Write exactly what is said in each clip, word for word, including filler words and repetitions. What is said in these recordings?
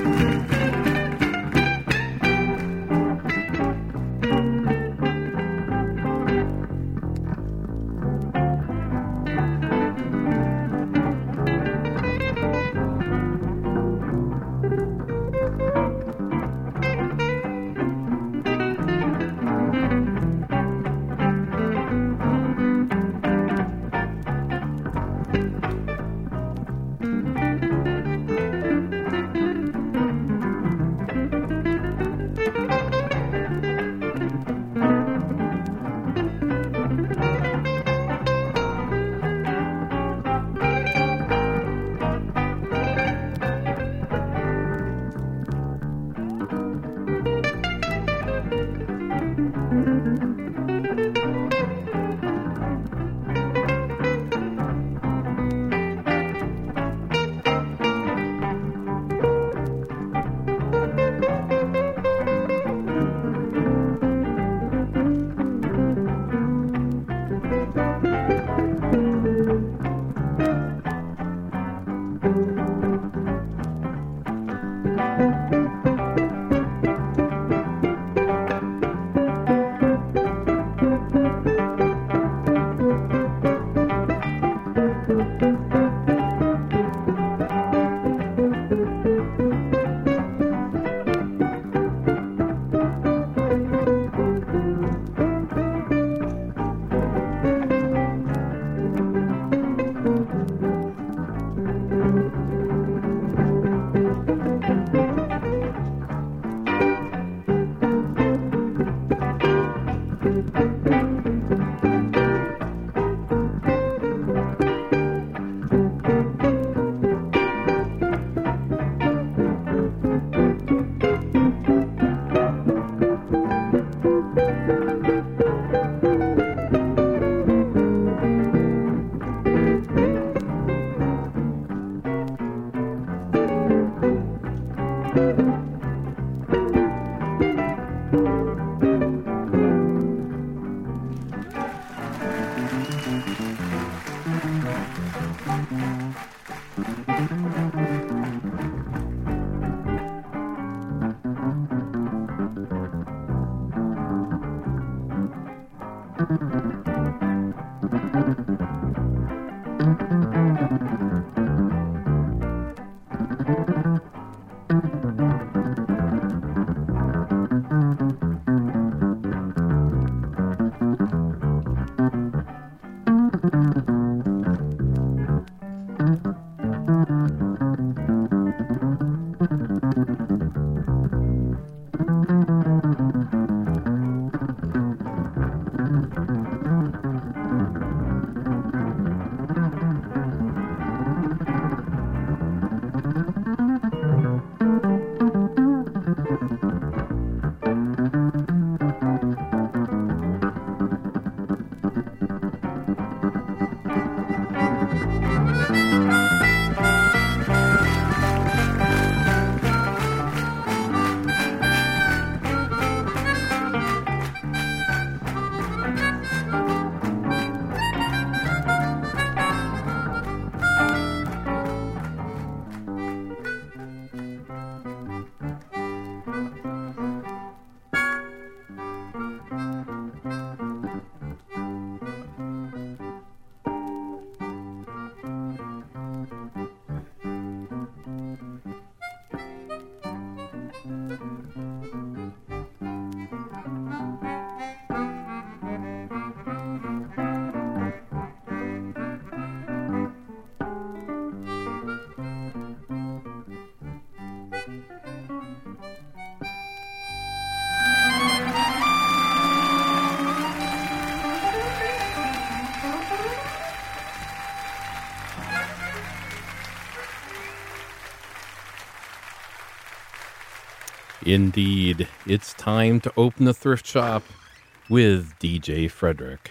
Indeed, it's time to open the thrift shop with D J Frederick.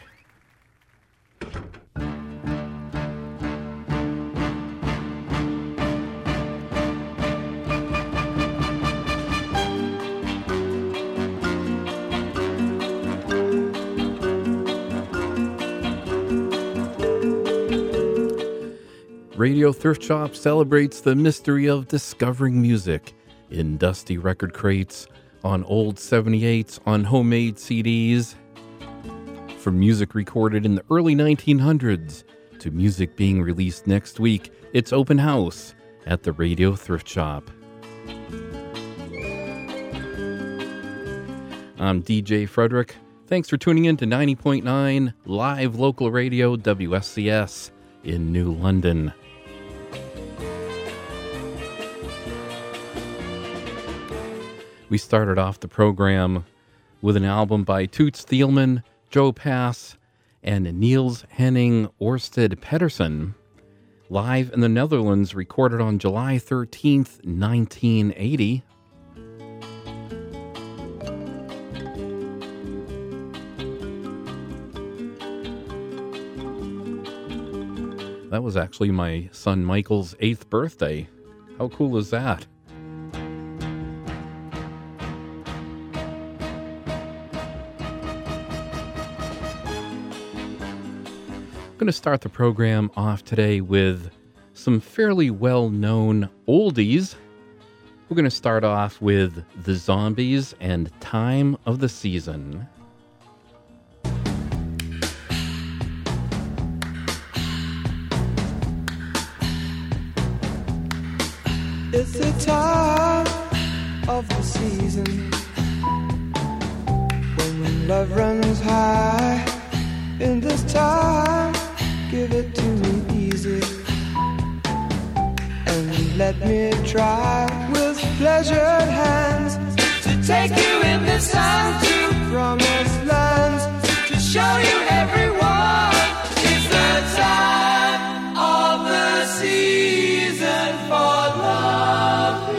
Radio Thrift Shop celebrates the mystery of discovering music in dusty record crates, on old seventy-eights, on homemade C Ds, from music recorded in the early nineteen hundreds to music being released next week. It's open house at the Radio Thrift Shop. I'm D J Frederick. Thanks for tuning in to ninety point nine live local radio W S C S in New London. We started off the program with an album by Toots Thielman, Joe Pass, and Niels Henning Orsted Pedersen, live in the Netherlands, recorded on July thirteenth, nineteen eighty. That was actually my son Michael's eighth birthday. How cool is that? I'm going to start the program off today with some fairly well-known oldies. We're going to start off with The Zombies and Time of the Season. It's the time of the season when love runs high. In this time, give it to me easy and let me try with pleasured hands to take you in this time to promised lands, to show you everyone. It's the time of the season for loving.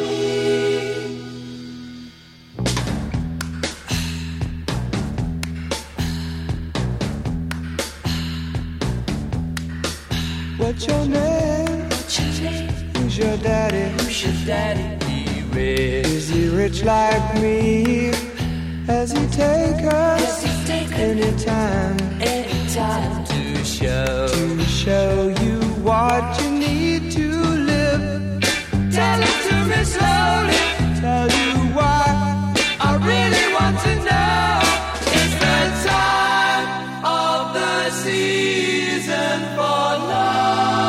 What's your name? What's your name? Who's your daddy? Who's your daddy? He rich. Is he rich like me? Has he take us he take anytime? Anytime to show to show you what you need to live. Tell it to me slowly. Tell you why I really want to know. It's the time of the season for love.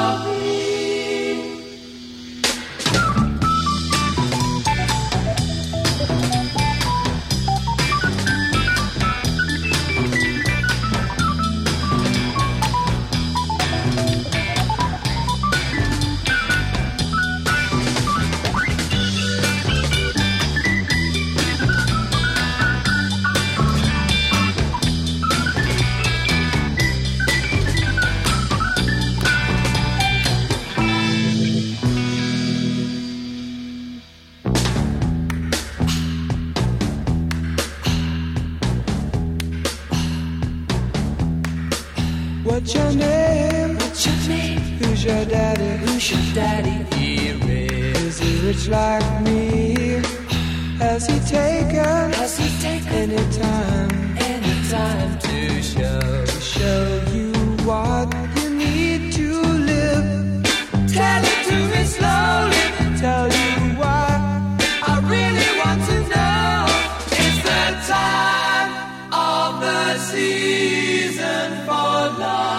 What's your name? What's your name? Who's your daddy? Who's your daddy? He rich. Is he rich like me? Has he taken? Has he taken anytime? Anytime to show to show you what you need to live. Tell it to me slowly. Tell you why I really want to know. It's the time of the season for love.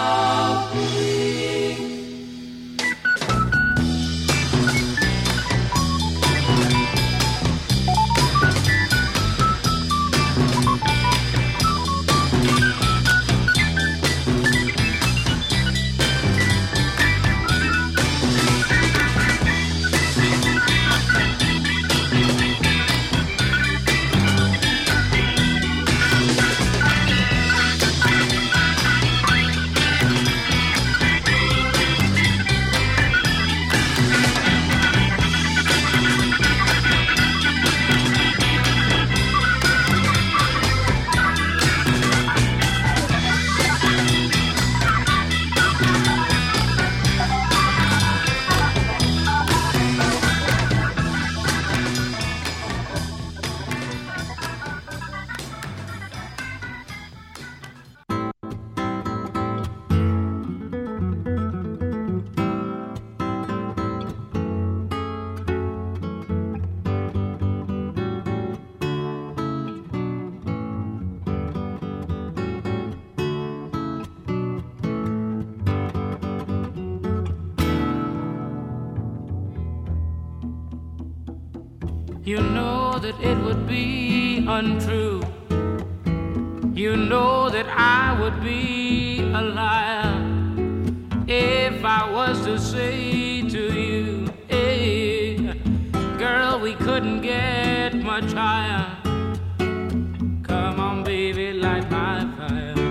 You know that it would be untrue. You know that I would be a liar if I was to say to you, hey, girl, we couldn't get much higher. Come on, baby, light my fire.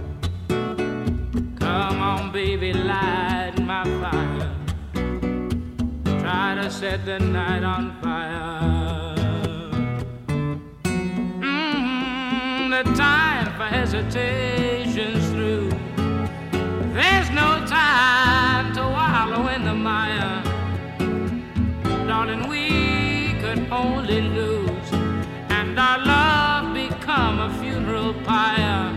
Come on, baby, light my fire. Try to set the night on fire. Mm, the time for hesitation's through. There's no time to wallow in the mire. Darling, we could only lose, and our love become a funeral pyre.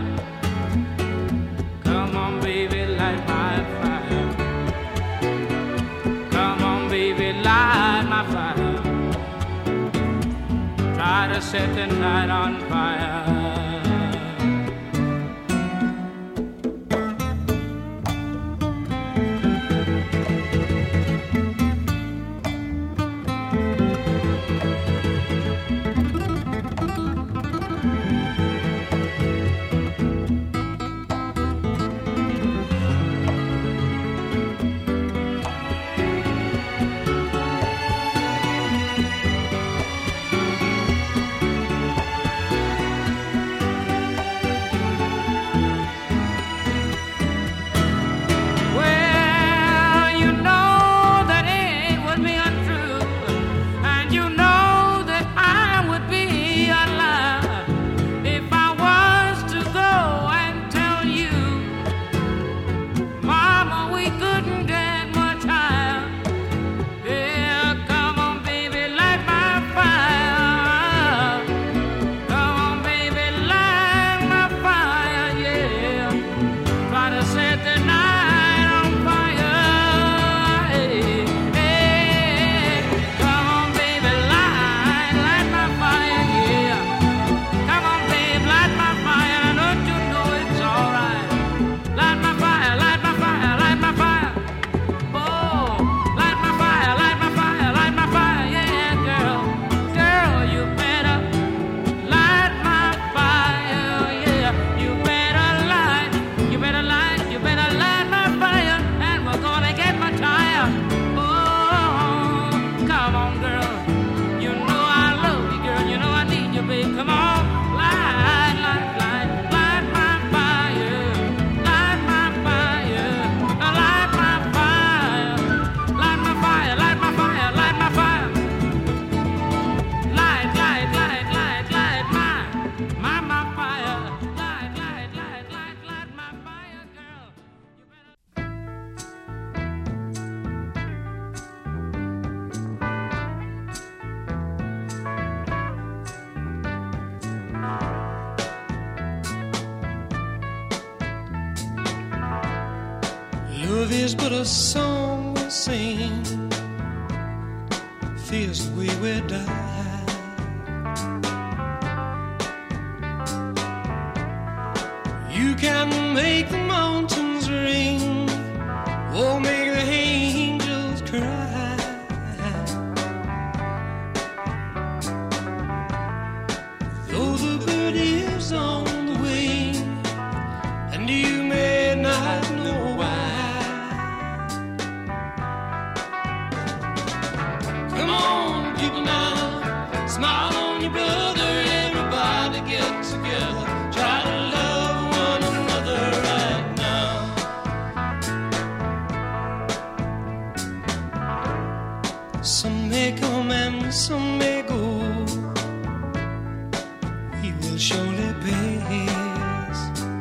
Come on, baby, light my fire. Come on, baby, light my fire. Try to set the night on fire. Love is but a song we sing, feels the way we die. You can make the mountains ring, or make the angels cry. Though the bird is on the wing, and you may not know why. Come on, people now, smile on your brother, everybody get together, try to love one another right now. Some may come and some may go, we will surely pass.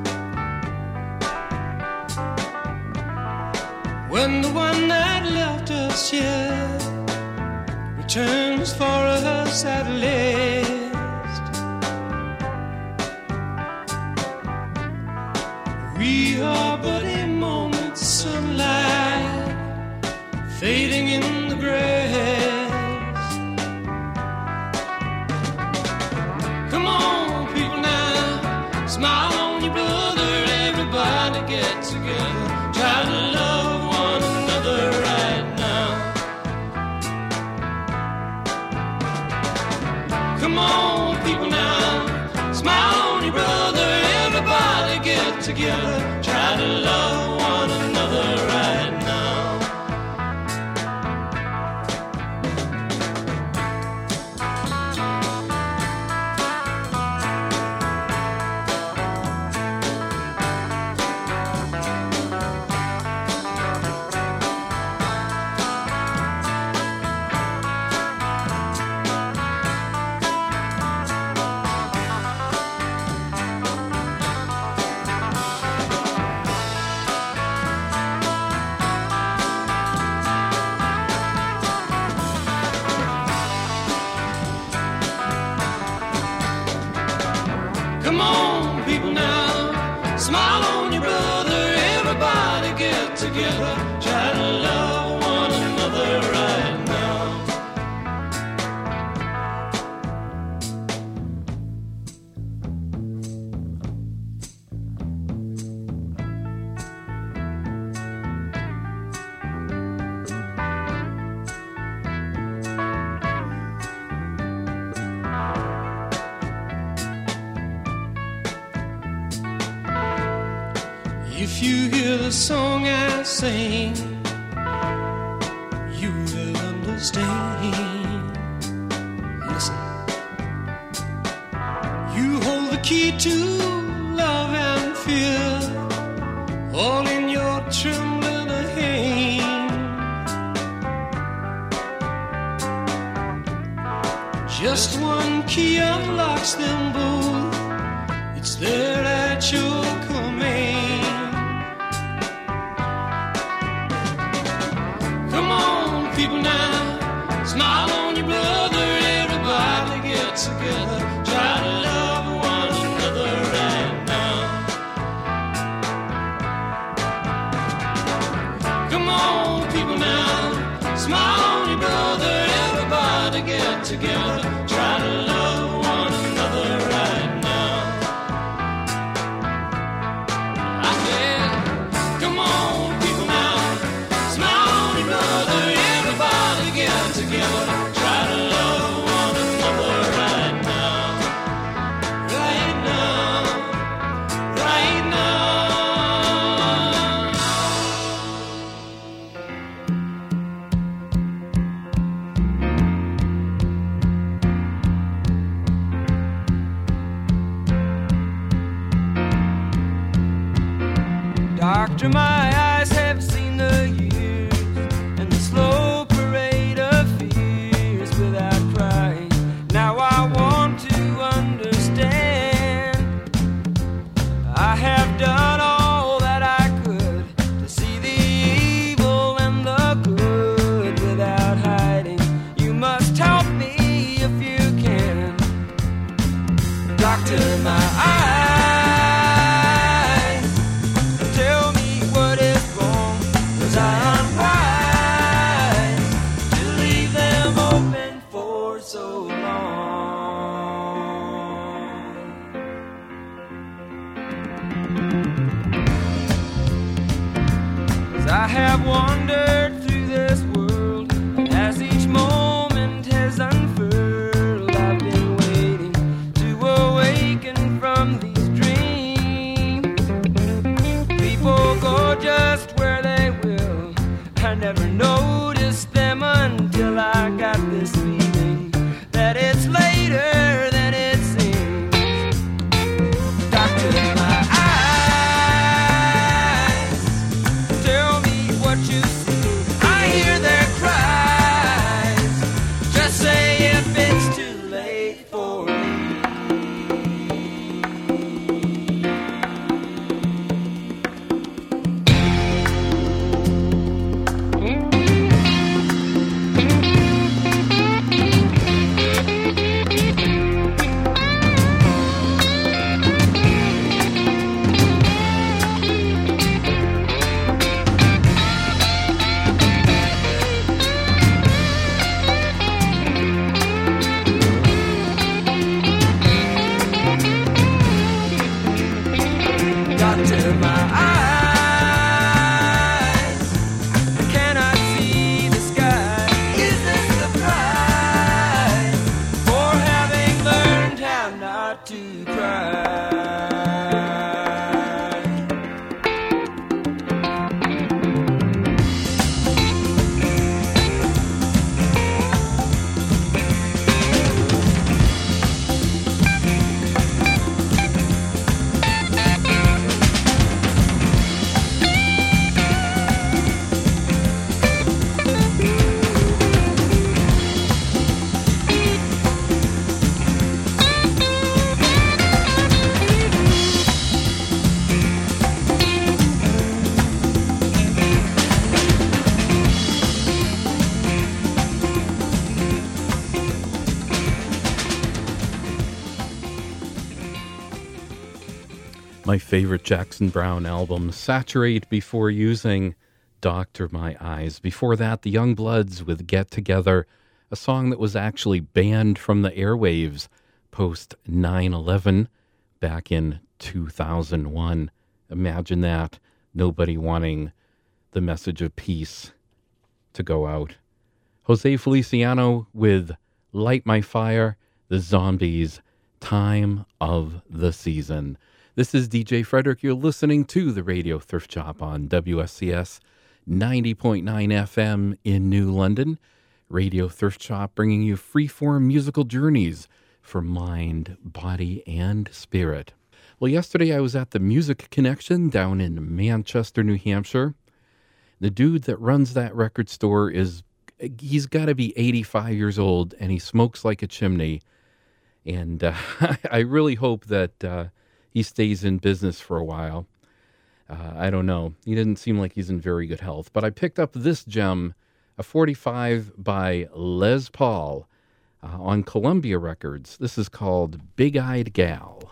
When the one that left us here returns for us at last, we are but a moment's sunlight fading in the grass. Come on, people now, smile on your brother, everybody get together, try to love one another right now. Come on, people now, smile on your brother. Everybody get together, try to love one another right now. Come on, people now, smile on your brother. Everybody get together, try to love one another right now. If you hear the song I sing, you will understand. Listen. You hold the key to love and fear, all in your trembling hand. Just one key unlocks them both. It's there at your command. Come on, people now, smile on your brother. Everybody get together, try to love one another right now. Come on, people now, smile on your brother. Everybody get together, try to love one another right now. I said, come on, people now, smile on your brother. Everybody get together, try to love one another right now. Right now, right now. Doctor, my eyes have seen the years and the slow parade of fears without crying. Now I want to understand. I have done all that I could to see the evil and the good without hiding. You must help me if you can. Doctor, my eyes, tell me what is wrong, 'cause I'm wise to leave them open for so long. 'Cause I have wandered through this world, and as each moment has unfurled, I've been waiting to awaken from these dreams. People go just where they will. I never noticed them until I got this feeling that it's later than it seems. Doctor, my eyes, tell me what you see. start to cry. My favorite Jackson Browne album, Saturate Before Using, Doctor My Eyes. Before that, the Youngbloods with Get Together, a song that was actually banned from the airwaves post nine eleven back in two thousand one. Imagine that, nobody wanting the message of peace to go out. Jose Feliciano with Light My Fire, The Zombies, Time of the Season. This is D J Frederick. You're listening to the Radio Thrift Shop on W S C S ninety point nine F M in New London. Radio Thrift Shop bringing you freeform musical journeys for mind, body, and spirit. Well, yesterday I was at the Music Connection down in Manchester, New Hampshire. The dude that runs that record store is, he's got to be eighty-five years old, and he smokes like a chimney. And uh, I really hope that uh, he stays in business for a while. Uh, I don't know. He didn't seem like he's in very good health. But I picked up this gem, a forty-five by Les Paul uh, on Columbia Records. This is called Big Eyed Gal.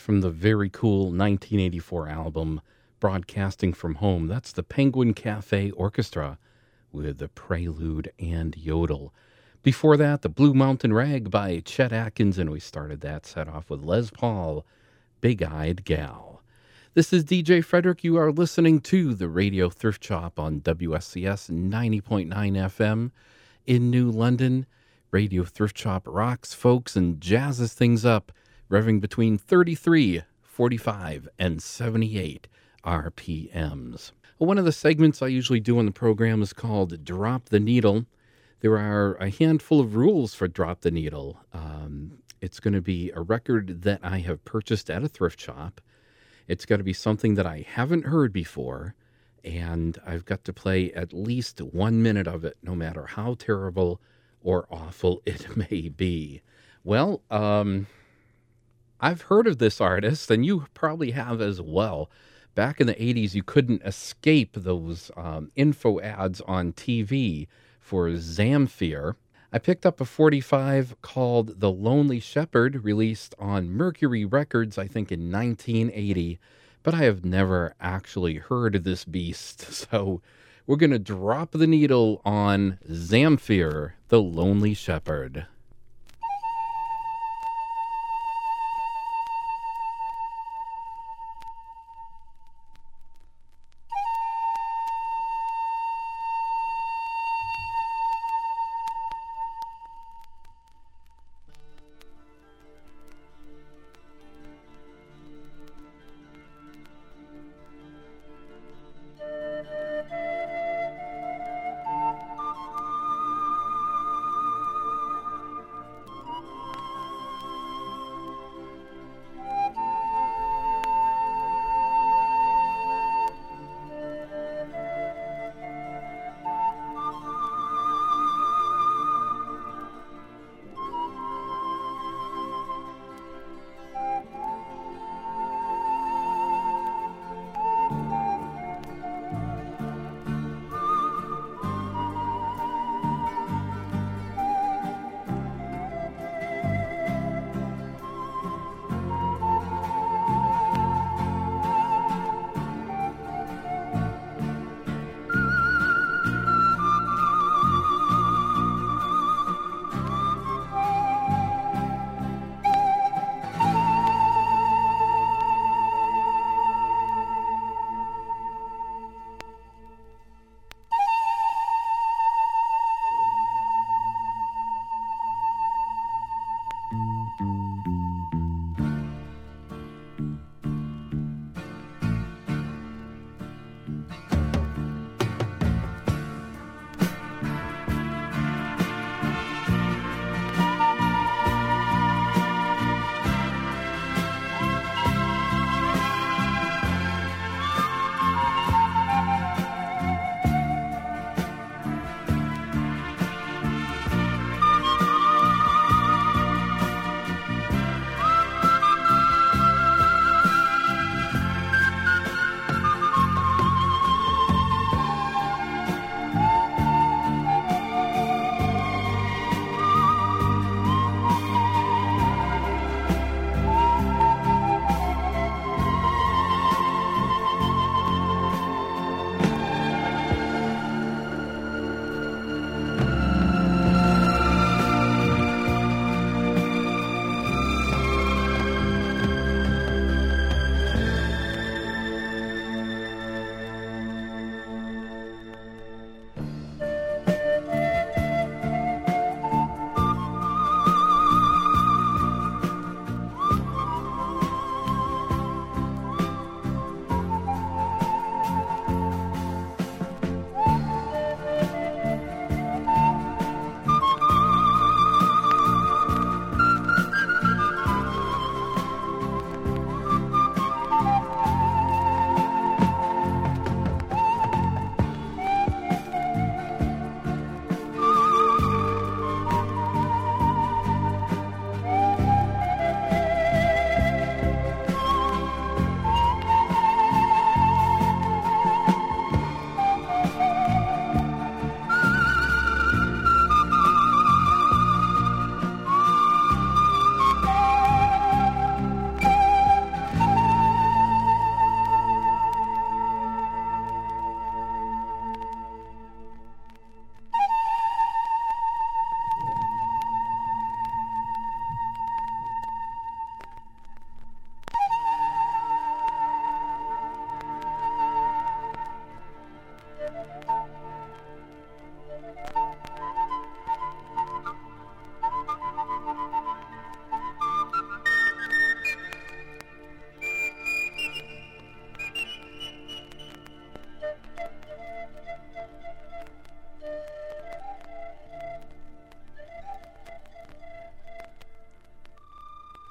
from the very cool nineteen eighty-four album Broadcasting from Home. That's the Penguin Cafe Orchestra with the Prelude and Yodel. Before that, the Blue Mountain Rag by Chet Atkins, and we started that set off with Les Paul, Big-Eyed Gal. This is D J Frederick. You are listening to the Radio Thrift Shop on W S C S ninety point nine F M in New London. Radio Thrift Shop rocks, folks, and jazzes things up, revving between thirty-three, forty-five, and seventy-eight R P Ms. One of the segments I usually do on the program is called Drop the Needle. There are a handful of rules for Drop the Needle. Um, it's going to be a record that I have purchased at a thrift shop. It's got to be something that I haven't heard before, and I've got to play at least one minute of it, no matter how terrible or awful it may be. Well, um, I've heard of this artist, and you probably have as well. Back in the eighties, you couldn't escape those um, info ads on T V for Zamfir. I picked up a forty-five called The Lonely Shepherd, released on Mercury Records, I think in nineteen eighty, but I have never actually heard of this beast, so we're going to drop the needle on Zamfir, The Lonely Shepherd.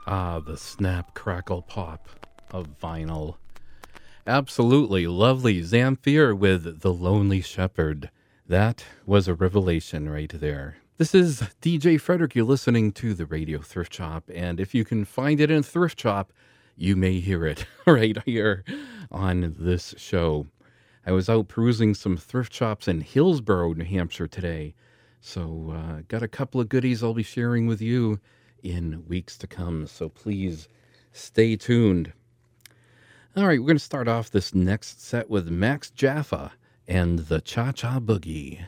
Ah, the snap, crackle, pop of vinyl. Absolutely lovely. Zamfir with The Lonely Shepherd. That was a revelation right there. This is D J Frederick. You're listening to the Radio Thrift Shop, and if you can find it in a thrift shop, you may hear it right here on this show. I was out perusing some thrift shops in Hillsborough, New Hampshire today, so uh, got a couple of goodies I'll be sharing with you in weeks to come, so please stay tuned. All right, we're going to start off this next set with Max Jaffa and the Cha-Cha Boogie.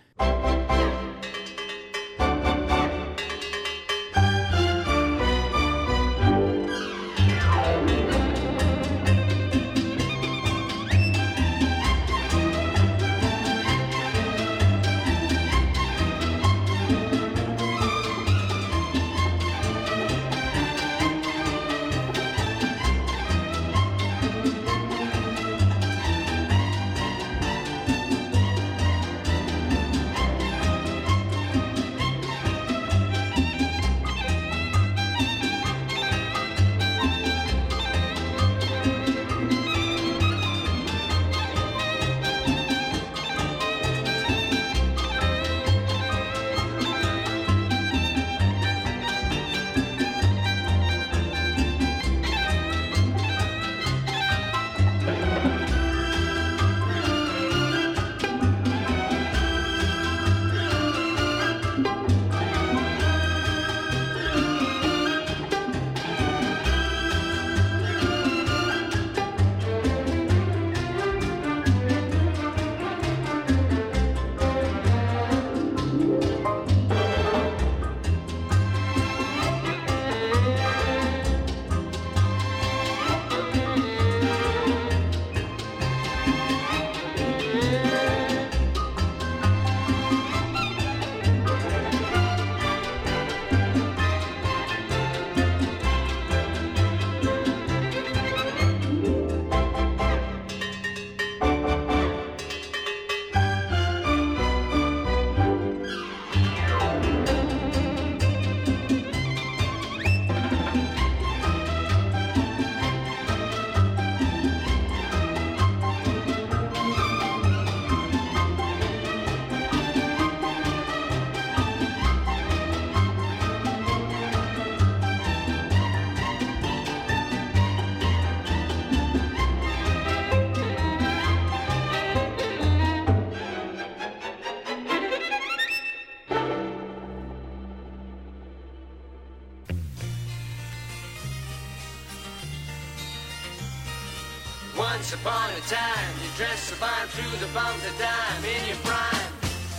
Once upon a time, you dressed so fine through the bumps of dime in your prime,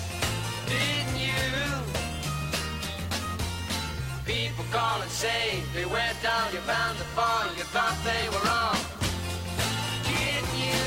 didn't you? People call and say, beware down, you bound to fall, you thought they were wrong, didn't you?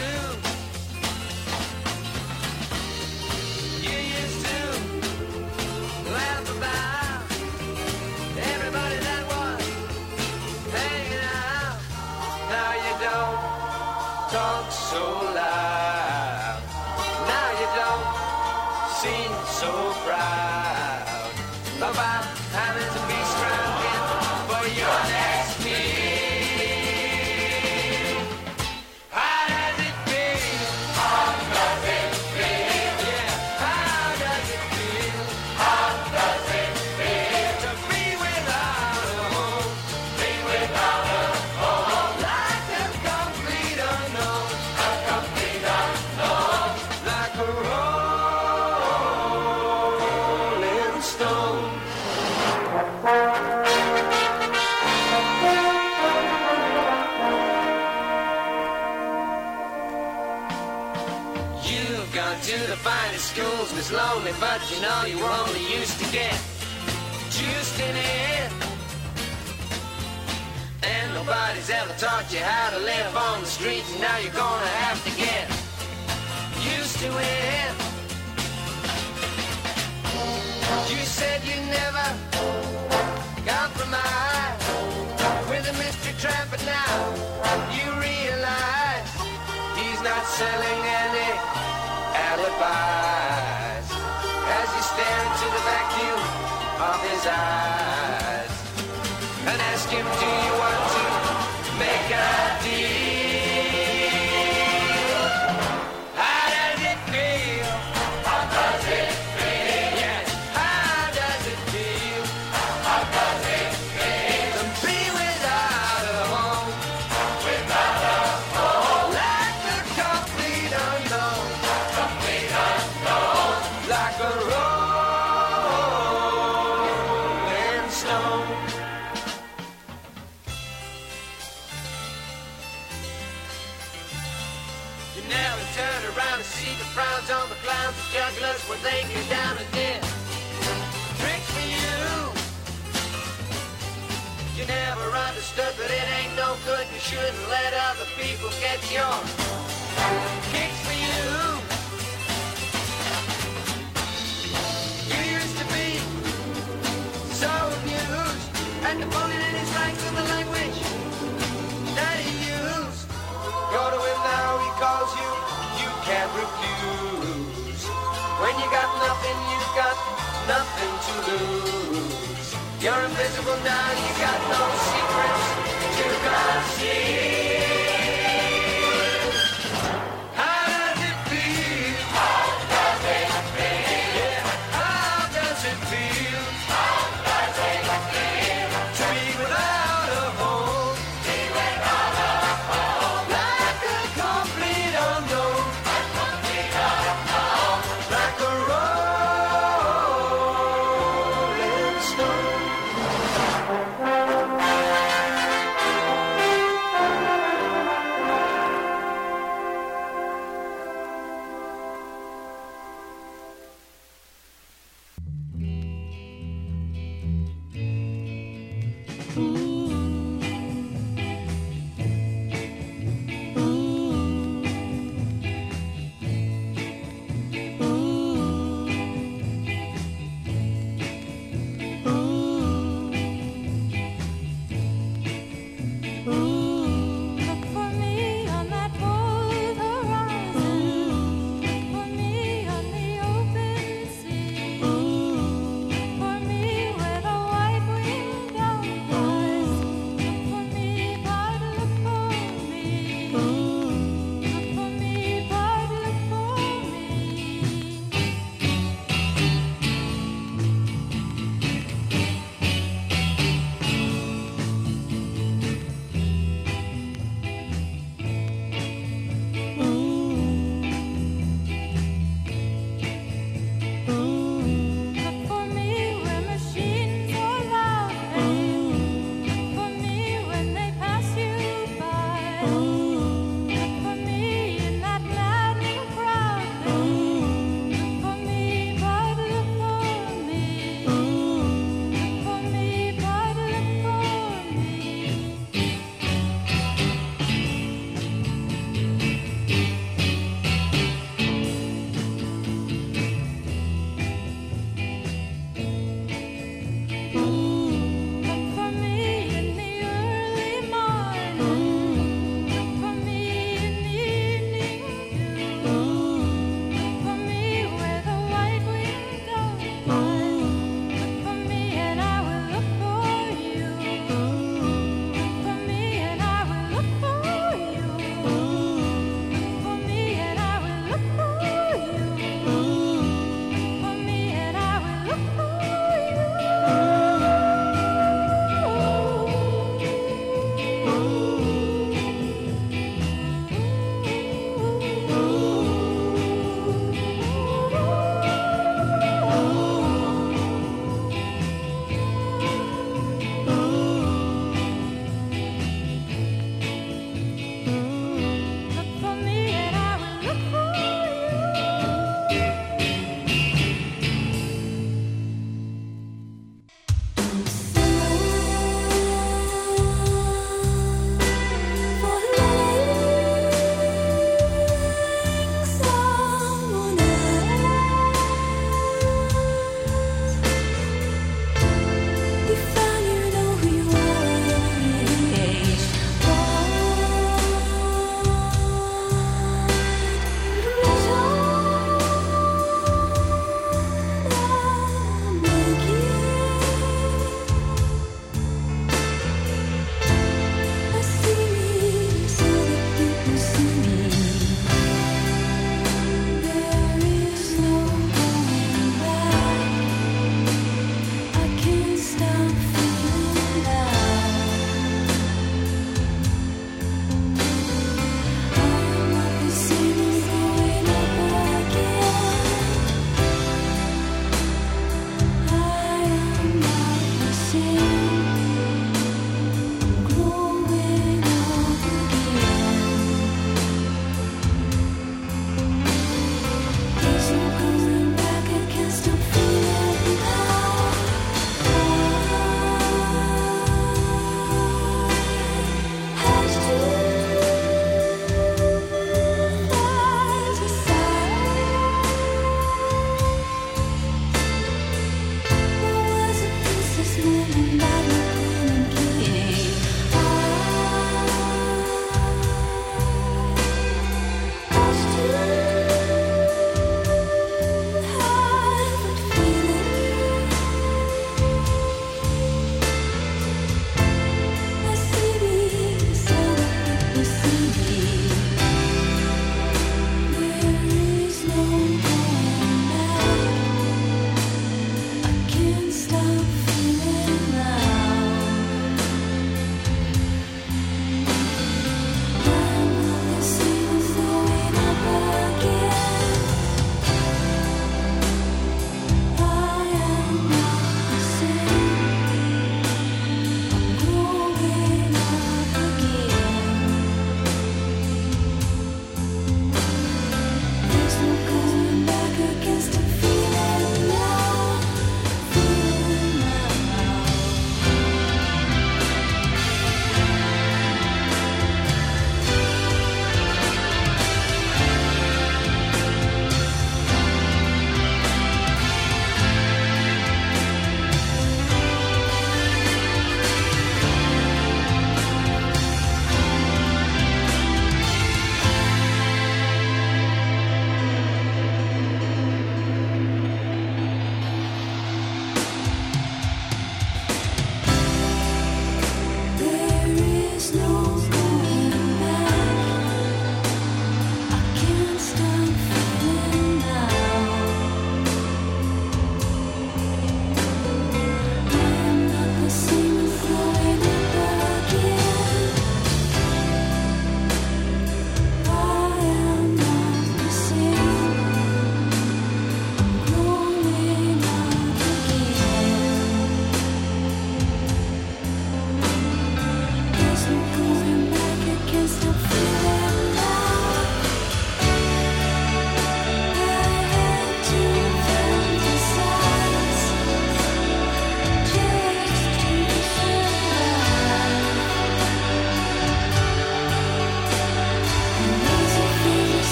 You used to laugh about everybody that was hanging out. Now you don't talk so loud. Now you don't seem so proud about having to be scrounging for your next meal. How does it feel? How does it feel? Yeah, how does it feel? How does it feel to be without a home? Be without a home. Like a complete unknown. A complete unknown. Like a rolling stone. You've gone to the finest schools, Miss Lonely, but you know you only used to get juiced in it. And nobody's ever taught you how to live on the streets, and now you're gonna have to get used to it. You said you never compromise with a mystery tramp, but now you realize he's not selling any alibis as you stare into the vacuum of his eyes. and ask him, do you want to make a deal? How does it feel? How does it feel? Yes, how does it feel? How does it feel? To be without a home, without a home, like a complete unknown, complete unknown, like a rolling stone. You never turn around to see the frowns on the clowns, the jugglers when they get down and dead. Tricks for you. You never understood that it ain't no good. You shouldn't let other people get your kicks for you. You used to be so amused at the bullying and his ranks in the language that he used. Go to him now, he calls you, you can't refuse. When you got nothing, you got nothing to lose. You're invisible now, you got no secrets to conceal. How does it feel? How does it feel? Yeah, how does it feel? How does it feel? To be without a home, be without a home, like a complete unknown, a complete unknown, like a rolling stone.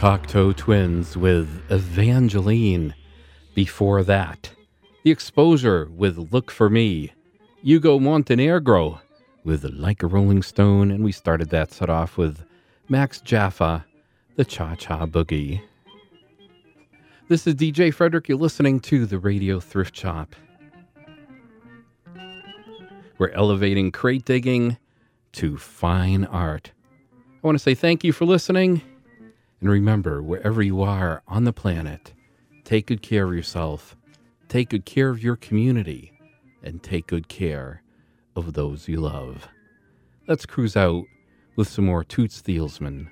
Cocteau Twins with Evangeline. Before that, The Exposure with Look For Me. Hugo Montenegro with Like a Rolling Stone. And we started that set off with Max Jaffa, The Cha-Cha Boogie. This is D J Frederick. You're listening to the Radio Thrift Shop. We're elevating crate digging to fine art. I want to say thank you for listening. And remember, wherever you are on the planet, take good care of yourself, take good care of your community, and take good care of those you love. Let's cruise out with some more Toots Thielsman.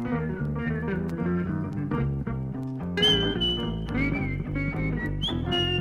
Thank you.